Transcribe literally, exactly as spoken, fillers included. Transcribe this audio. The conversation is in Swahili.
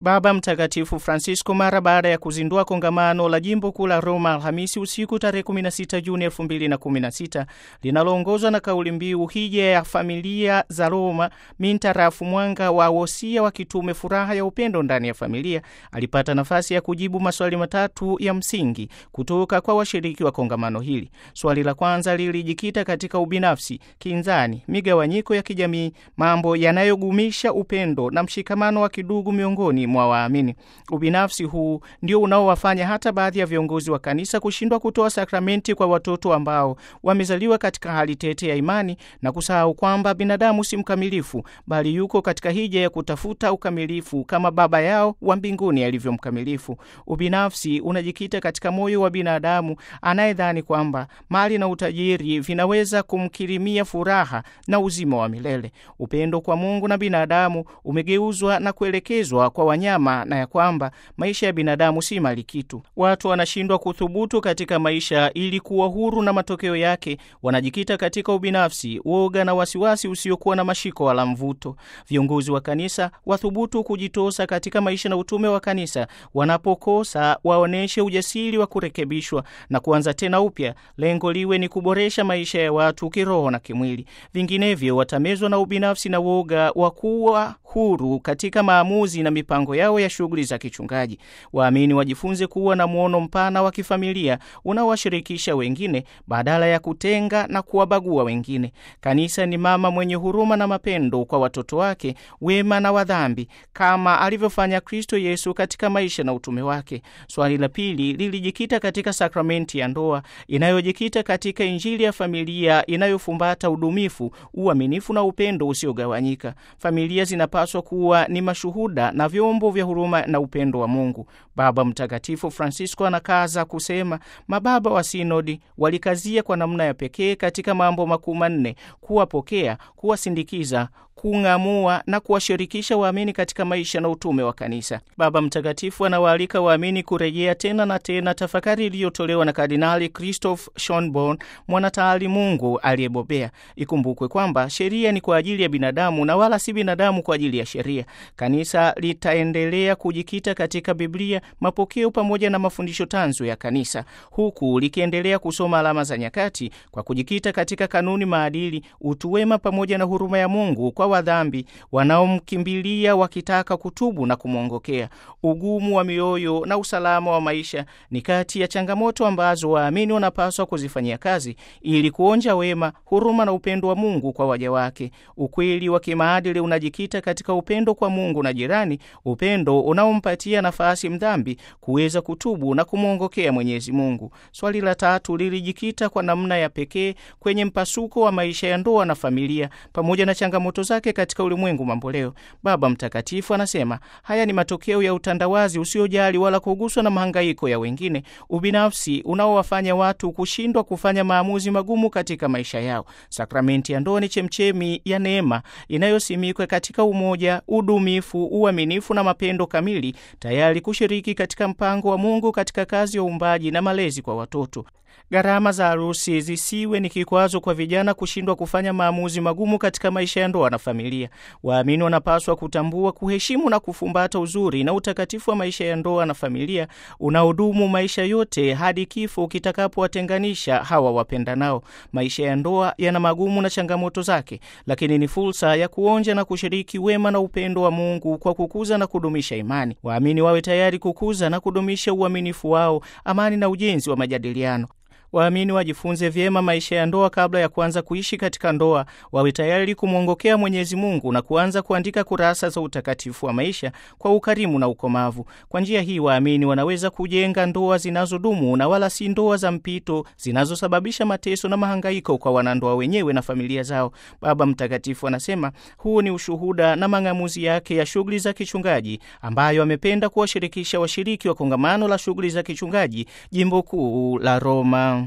Baba Mtakatifu Francisco mara baada ya kuzindua kongamano la Jimbo Kuu la Roma Alhamisi usiku tarehe kumi na sita Juni elfu mbili na kumi na sita linaloongozwa na kauli mbiu hija ya familia za Roma mintarafu mwanga wa wosia wa kitume furaha ya upendo ndani ya familia, alipata nafasi ya kujibu maswali matatu ya msingi kutoka kwa washiriki wa kongamano hili. Swali la kwanza lilijikita katika ubinafsi, kinzani, migawanyiko ya kijamii, mambo yanayogumisha upendo na mshikamano wa kidugu miongoni mwa waamini. Ubinafsi huu ndio unaowafanya hata baadhi ya viongozi wa kanisa kushindwa kutoa sakramenti kwa watoto ambao wamezaliwa katika hali tete ya imani na kusahau kwamba binadamu si mkamilifu, bali yuko katika hija ya kutafuta ukamilifu kama Baba yao wa mbinguni alivyo mkamilifu. Ubinafsi unajikita katika moyo wa binadamu anayedhani kwamba mali na utajiri vinaweza kumkirimia furaha na uzima wa milele. Upendo kwa Mungu na binadamu umegeuzwa na kuelekezwa kwa wanyama, na ya kwamba maisha ya binadamu si mali kitu. Watu wanashindwa kuthubutu katika maisha ili kuwa huru, na matokeo yake wanajikita katika ubinafsi, woga na wasiwasi usiokuwa na mashiko wala mvuto. Viongozi wa kanisa wathubutu kujitosa katika maisha na utume wa kanisa. Wanapokosa waoneshe ujasiri wa kurekebishwa na kuanza tena upya. Lengo liwe ni kuboresha maisha ya watu kiroho na kimwili. Vinginevyo watamezwa na ubinafsi na woga wa kuwa huru katika maamuzi na mipango yao ya shughuli za kichungaji. Waamini wajifunze kuwa na muono mpana wa kifamilia unaowashirikisha wengine badala ya kutenga na kuwabagua wengine. Kanisa ni mama mwenye huruma na mapendo kwa watoto wake wema na wadhambi, kama alivyofanya Kristo Yesu katika maisha na utume wake. Swali la pili lilijikita katika sakramenti ya ndoa inayojikita katika injili ya familia inayofumbata udumifu, uaminifu na upendo usiogawanyika. Familia zinapaswa kuwa ni mashuhuda na vyombo vya huruma na upendo wa Mungu. Baba Mtakatifu Francisco anakaza kusema mababa wa sinodi walikazia kwa namna ya pekee katika mambo makuu manne: kuwapokea, kuwasindikiza, kung'amua na kuwashirikisha waamini katika maisha na utume wa kanisa. Baba Mtakatifu anawaalika waamini kurejea tena na tena tafakari iliyotolewa na Kardinali Christoph Schonborn, mwanataalimungu aliyebobea. Ikumbukwe kwamba sheria ni kwa ajili ya binadamu na wala si binadamu kwa ajili ya sheria. Kanisa litaendelea kujikita katika Biblia, mapokeo pamoja na mafundisho tanzu ya kanisa, huku likiendelea kusoma alama za nyakati kwa kujikita katika kanuni, maadili, utu wema pamoja na huruma ya Mungu kwa wadhambi wanaomkimbilia wakitaka kutubu na kumwongokea. Ugumu wa mioyo na usalama wa maisha ni kati ya changamoto ambazo waamini wanapaswa kuzifanyia kazi ili kuonja wema, huruma na upendo wa Mungu kwa waja wake. Ukweli wa kimaadili unajikita katika upendo kwa Mungu na jirani, upendo unaompatia nafasi mdhambi kuweza kutubu na kumwongokea Mwenyezi Mungu. Swali la tatu lilijikita kwa namna ya pekee kwenye mpasuko wa maisha ya ndoa na familia pamoja na changamoto zake katika ulimwengu mamboleo. Baba Mtakatifu anasema haya ni matokeo ya utandawazi usiojali wala kuguswa na mahangaiko ya wengine, ubinafsi unaowafanya watu kushindwa kufanya maamuzi magumu katika maisha yao. Sakramenti ya ndoa ni chemchemi ya neema inayosimikwa katika umoja, udumifu, uaminifu na mapendo kamili, tayari kushiriki katika mpango wa Mungu katika kazi ya uumbaji na malezi kwa watoto. Gharama za harusi zisiwe ni kikwazo kwa vijana kushindwa kufanya maamuzi magumu katika maisha ya ndoa na familia. Waamini wanapaswa kutambua, kuheshimu na kufumbata uzuri na utakatifu wa maisha ya ndoa na familia unaodumu maisha yote hadi kifo kitakapowatenganisha hawa wapendanao. Maisha ya ndoa yana magumu na changamoto zake, lakini ni fursa ya kuonja na kushiriki wema na upendo wa Mungu kwa kukuza na kudumisha imani. Waamini wawe tayari kukuza na kudumisha uaminifu wao, amani na ujenzi wa majadiliano. Waamini wajifunze vyema maisha ya ndoa kabla ya kuanza kuishi katika ndoa. Wawe tayari kumwongokea Mwenyezi Mungu na kuanza kuandika kurasa za utakatifu wa maisha kwa ukarimu na ukomavu. Kwa njia hii waamini wanaweza kujenga ndoa zinazodumu na wala si ndoa za mpito zinazosababisha mateso na mahangaiko kwa wanandoa wenyewe na familia zao. Baba Mtakatifu anasema huu ni ushuhuda na mang'amuzi yake ya shughuli za kichungaji ambayo amependa kuwashirikisha washiriki wa kongamano la shughuli za kichungaji Jimbo Kuu la Roma.